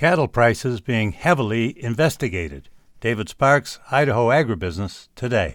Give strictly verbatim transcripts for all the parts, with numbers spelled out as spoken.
Cattle prices being heavily investigated. David Sparks, Idaho Agribusiness Today.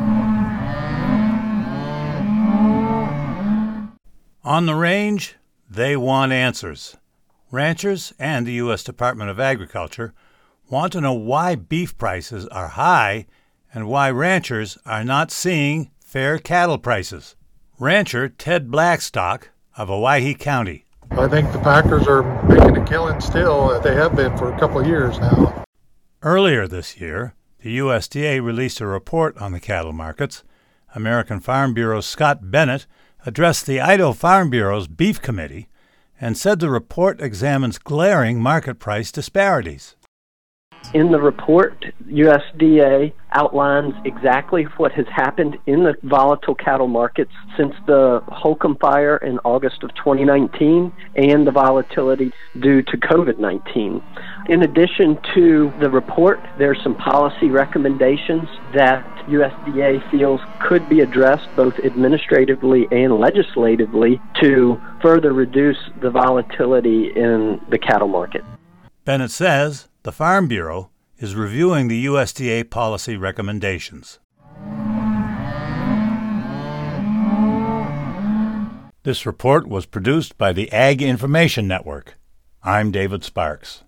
On the range, they want answers. Ranchers and the U S Department of Agriculture want to know why beef prices are high and why ranchers are not seeing fair cattle prices. Rancher Ted Blackstock of Owyhee County. I think the packers are making a killing still. They have been for a couple of years now. Earlier this year, the U S D A released a report on the cattle markets. American Farm Bureau's Scott Bennett addressed the Idaho Farm Bureau's Beef Committee and said the report examines glaring market price disparities. In the report, U S D A outlines exactly what has happened in the volatile cattle markets since the Holcomb fire in August of twenty nineteen and the volatility due to COVID nineteen. In addition to the report, there's some policy recommendations that U S D A feels could be addressed both administratively and legislatively to further reduce the volatility in the cattle market. Bennett says the Farm Bureau is reviewing the U S D A policy recommendations. This report was produced by the Ag Information Network. I'm David Sparks.